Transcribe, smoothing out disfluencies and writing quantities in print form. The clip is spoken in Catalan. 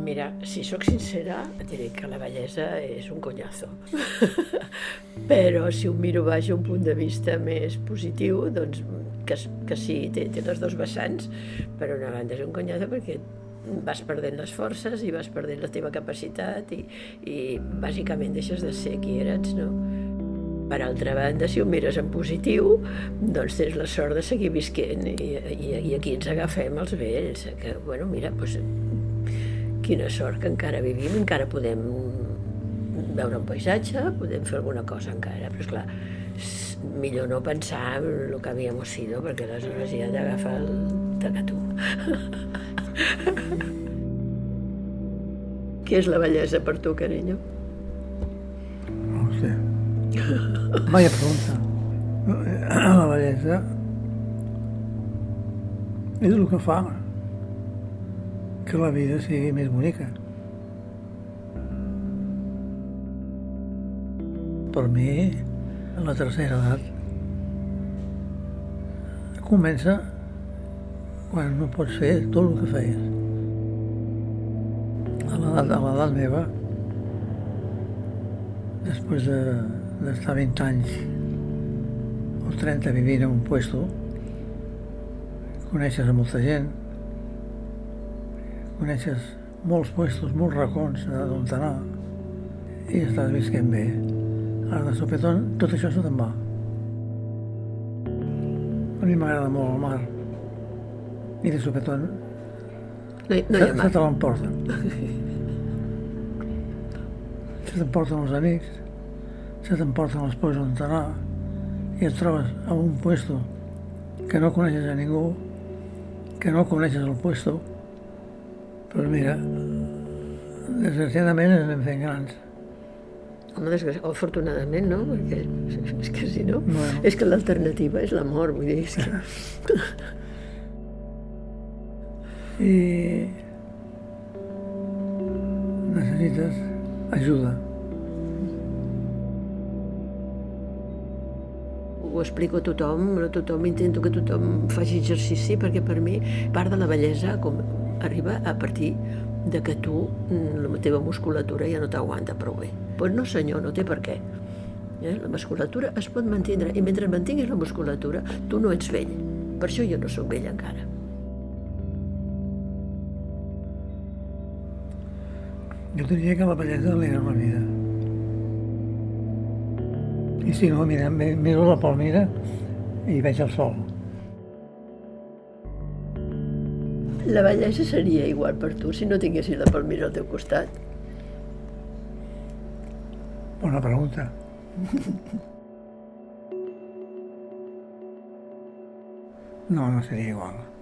Mira, si sóc sincera, et diré que la bellesa és un conyazo. Però si ho miro baix un punt de vista més positiu, doncs que sí, té les dos vessants. Per una banda és un conyazo perquè vas perdent les forces i vas perdent la teva capacitat i bàsicament deixes de ser qui eres, no? Per altra banda, si ho mires en positiu, doncs tens la sort de seguir visquent i aquí ens agafem els vells, que, bueno, mira, doncs, quina sort que encara vivim, encara podem veure un paisatge, podem fer alguna cosa encara, però esclar, millor no pensar en el que havíem sido, perquè aleshores ja t'agafa el tacatú. Què és la bellesa per tu, carinyo? No ho sé. Vaya pregunta. La bellesa és el que fa que la vida sigui més bonica. Per mi, a la tercera edat, comença quan no pots fer tot el que feies. A l'edat meva, després d'estar 20 anys o 30 vivint en un puesto, coneixes a molta gent, coneixes molts puestos, molts racons d'on anar i estàs visquent bé. Ara de sopetón tot això se te'n va. A mi m'agrada molt el mar i de sopetón no hi ha mar. Se te l'emporten. Se t'emporten els amics, se t'emporten els llocs on anar i et trobes a un puesto que no coneixes a ningú, que no coneixes el puesto, però mira, desgraciadament ens anem fent grans. Home, afortunadament, no? Perquè és que si no, Bueno. és que l'alternativa és la mort, vull dir, és que... I necessites ajuda. Ho explico a tothom intento que tothom faci exercici, perquè per mi part de la bellesa arriba a partir de que tu, la teva musculatura ja no t'aguanta prou bé. Doncs no senyor, no té per què. La musculatura es pot mantindre, i mentre mantinguis la musculatura, tu no ets vell. Per això jo no soc vell encara. Jo diria que la bellesa alegra la vida. I si no, miro la palmera i veig el sol. La bellesa seria igual per tu si no tinguessis la palmera al teu costat. Bona pregunta. No seria igual.